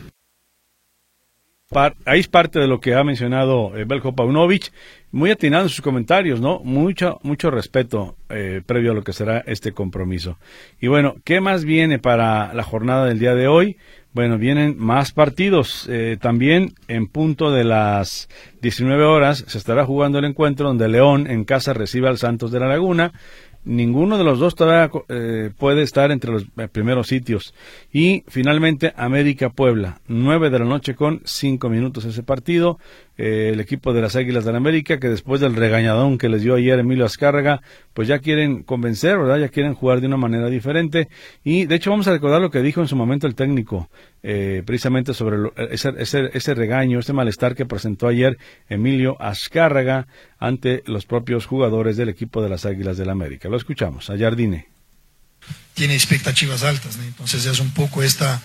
Ahí es parte de lo que ha mencionado eh, Belko Paunovic, muy atinado en sus comentarios, ¿no? Mucho, mucho respeto eh, previo a lo que será este compromiso. Y bueno, ¿qué más viene para la jornada del día de hoy? Bueno, vienen más partidos. Eh, también en punto de las diecinueve horas se estará jugando el encuentro donde León en casa recibe al Santos de la Laguna. Ninguno de los dos todavía eh, puede estar entre los primeros sitios. Y finalmente América Puebla, nueve de la noche con cinco minutos ese partido. Eh, el equipo de las Águilas del América, que después del regañadón que les dio ayer Emilio Azcárraga, pues ya quieren convencer, ¿verdad? Ya quieren jugar de una manera diferente. Y de hecho vamos a recordar lo que dijo en su momento el técnico, eh, precisamente sobre lo, ese, ese, ese regaño, ese malestar que presentó ayer Emilio Azcárraga ante los propios jugadores del equipo de las Águilas del América. Lo escuchamos, a Jardine. Tiene expectativas altas, ¿no? Entonces es un poco esta,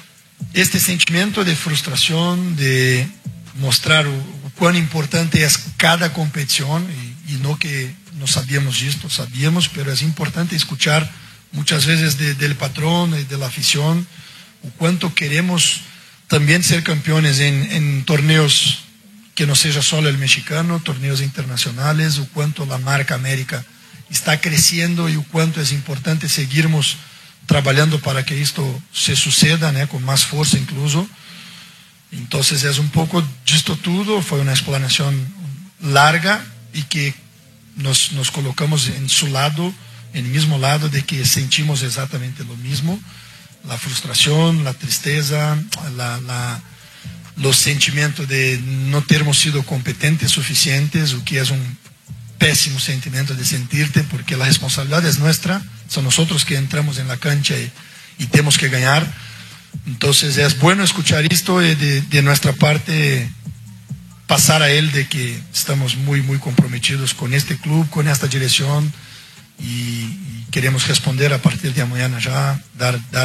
este sentimiento de frustración, de mostrar o, o cuán importante es cada competición, y, y no que no sabíamos esto, sabíamos, pero es importante escuchar muchas veces de, del patrón y de la afición o cuánto queremos también ser campeones en, en torneos que no sea solo el mexicano, torneos internacionales, o cuánto la marca América está creciendo y o cuánto es importante seguirmos trabajando para que esto se suceda, ¿no? Con más fuerza incluso. Entonces es un poco esto todo, fue una explanación larga y que nos, nos colocamos en su lado, en el mismo lado, de que sentimos exactamente lo mismo, la frustración, la tristeza, la, la, los sentimientos de no termos sido competentes suficientes, o que es un pésimo sentimiento de sentirte, porque la responsabilidad es nuestra, son nosotros que entramos en la cancha y, y tenemos que ganar. Entonces es bueno escuchar esto y de, de nuestra parte pasar a él de que estamos muy muy comprometidos con este club, con esta dirección, y, y queremos responder a partir de mañana ya, dar, dar,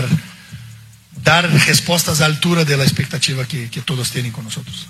dar respuestas a altura de la expectativa que, que todos tienen con nosotros.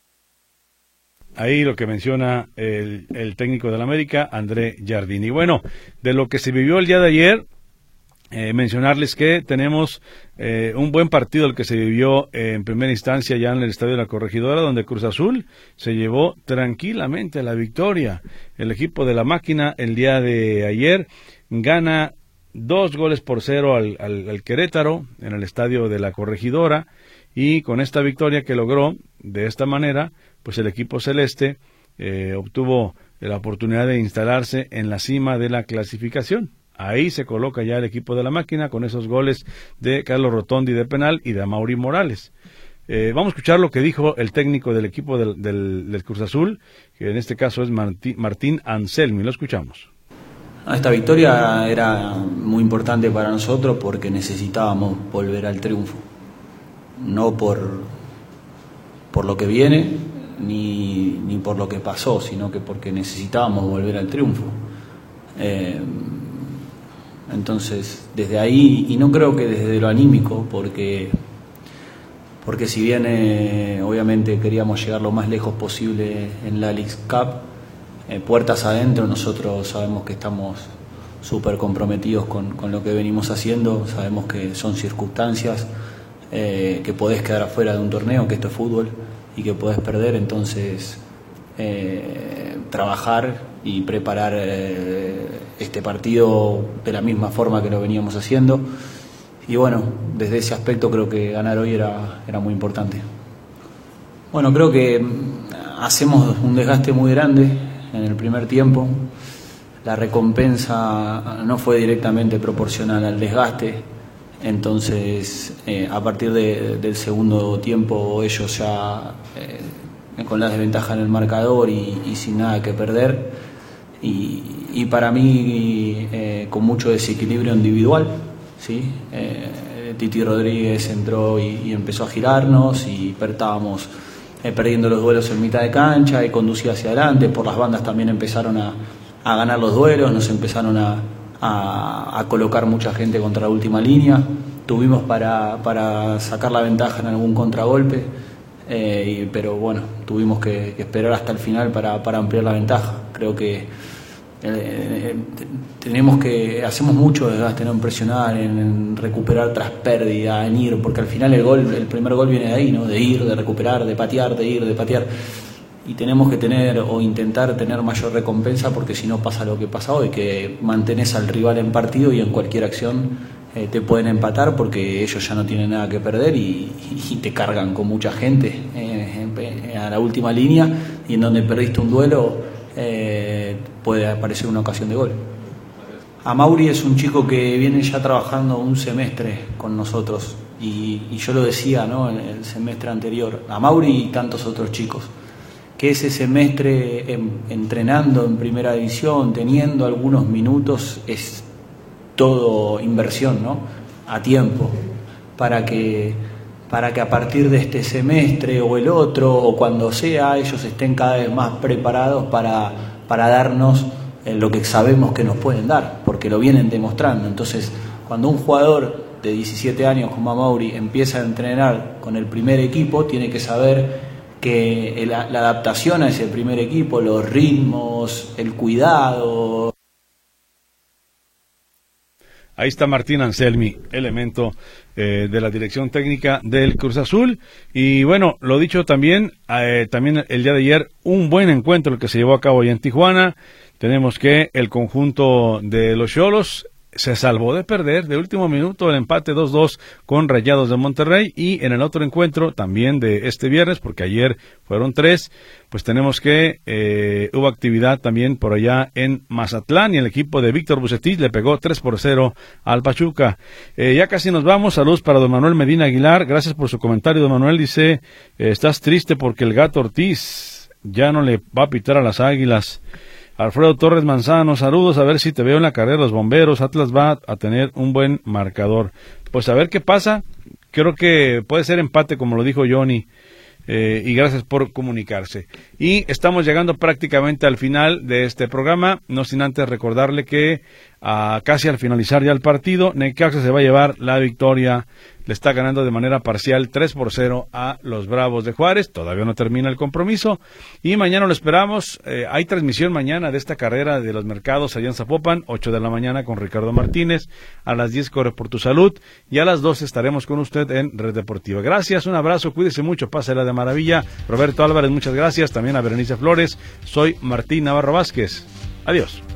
Ahí lo que menciona el, el técnico del América, André Jardine. Y bueno, de lo que se vivió el día de ayer, Eh, mencionarles que tenemos eh, un buen partido el que se vivió eh, en primera instancia ya en el Estadio de la Corregidora, donde Cruz Azul se llevó tranquilamente la victoria. El equipo de la máquina el día de ayer gana dos goles por cero al, al, al Querétaro en el Estadio de la Corregidora, y con esta victoria que logró de esta manera, pues el equipo celeste eh, obtuvo la oportunidad de instalarse en la cima de la clasificación. Ahí se coloca ya el equipo de la máquina con esos goles de Carlos Rotondi de penal y de Amaury Morales. Eh, vamos a escuchar lo que dijo el técnico del equipo del, del, del Cruz Azul, que en este caso es Martín, Martín Anselmi. Lo escuchamos. Esta victoria era muy importante para nosotros porque necesitábamos volver al triunfo. No por, por lo que viene ni, ni por lo que pasó, sino que porque necesitábamos volver al triunfo. Eh, entonces, desde ahí, y no creo que desde lo anímico, porque, porque si bien eh, obviamente queríamos llegar lo más lejos posible en la Leagues Cup, eh, puertas adentro, nosotros sabemos que estamos súper comprometidos con, con lo que venimos haciendo, sabemos que son circunstancias, eh, que podés quedar afuera de un torneo, que esto es fútbol, y que podés perder, entonces eh, trabajar y preparar eh, este partido de la misma forma que lo veníamos haciendo, y bueno, desde ese aspecto creo que ganar hoy era, era muy importante. Bueno, creo que hacemos un desgaste muy grande en el primer tiempo, la recompensa no fue directamente proporcional al desgaste, entonces eh, a partir de, del segundo tiempo ellos ya eh, con la desventaja en el marcador y, y sin nada que perder, y, y para mí eh, con mucho desequilibrio individual, ¿sí? eh, Titi Rodríguez entró y, y empezó a girarnos y estábamos eh, perdiendo los duelos en mitad de cancha y conducía hacia adelante, por las bandas también empezaron a, a ganar los duelos, nos empezaron a A, a colocar mucha gente contra la última línea, tuvimos para, para sacar la ventaja en algún contragolpe, eh, y, pero bueno, tuvimos que, que esperar hasta el final para, para ampliar la ventaja. Creo que eh, tenemos que hacemos mucho desgaste, ¿no? En presionar, en, en recuperar tras pérdida, en ir, porque al final el gol, el primer gol viene de ahí, ¿no? De ir, de recuperar, de patear, de ir, de patear. Y tenemos que tener o intentar tener mayor recompensa, porque si no pasa lo que pasa hoy, que mantenés al rival en partido y en cualquier acción eh, te pueden empatar porque ellos ya no tienen nada que perder y, y te cargan con mucha gente eh, a la última línea, y en donde perdiste un duelo eh, puede aparecer una ocasión de gol. Amaury es un chico que viene ya trabajando un semestre con nosotros y, y yo lo decía, ¿no? En el semestre anterior, Amaury y tantos otros chicos, que ese semestre en, entrenando en primera división, teniendo algunos minutos, es todo inversión, ¿no? A tiempo, para que, para que a partir de este semestre o el otro, o cuando sea, ellos estén cada vez más preparados para, para darnos lo que sabemos que nos pueden dar, porque lo vienen demostrando. Entonces, cuando un jugador de diecisiete años como Amaury empieza a entrenar con el primer equipo, tiene que saber que la, la adaptación a ese primer equipo, los ritmos, el cuidado. Ahí está Martín Anselmi, elemento eh, de la dirección técnica del Cruz Azul. Y bueno, lo dicho también, eh, también el día de ayer, un buen encuentro el que se llevó a cabo allá en Tijuana. Tenemos que el conjunto de los Xolos se salvó de perder de último minuto el empate dos dos con Rayados de Monterrey, y en el otro encuentro también de este viernes, porque ayer fueron tres, pues tenemos que eh, hubo actividad también por allá en Mazatlán, y el equipo de Víctor Bucetich le pegó tres por cero al Pachuca. Eh, ya casi nos vamos. Saludos para don Manuel Medina Aguilar, gracias por su comentario. Don Manuel dice, eh, estás triste porque el Gato Ortiz ya no le va a pitar a las Águilas. Alfredo Torres Manzano, saludos, a ver si te veo en la carrera de los Bomberos. Atlas va a tener un buen marcador. Pues a ver qué pasa. Creo que puede ser empate, como lo dijo Johnny. Eh, y gracias por comunicarse. Y estamos llegando prácticamente al final de este programa, no sin antes recordarle que uh, casi al finalizar ya el partido, Necaxa se va a llevar la victoria, le está ganando de manera parcial tres por cero a los Bravos de Juárez. Todavía no termina el compromiso y mañana lo esperamos. Eh, hay transmisión mañana de esta carrera de los mercados allá en Zapopan, ocho de la mañana con Ricardo Martínez, a las diez Corre por tu Salud, y a las doce estaremos con usted en Red Deportiva. Gracias, un abrazo, cuídese mucho, pásela de maravilla. Roberto Álvarez, muchas gracias, también a Berenice Flores. Soy Martín Navarro Vázquez. Adiós.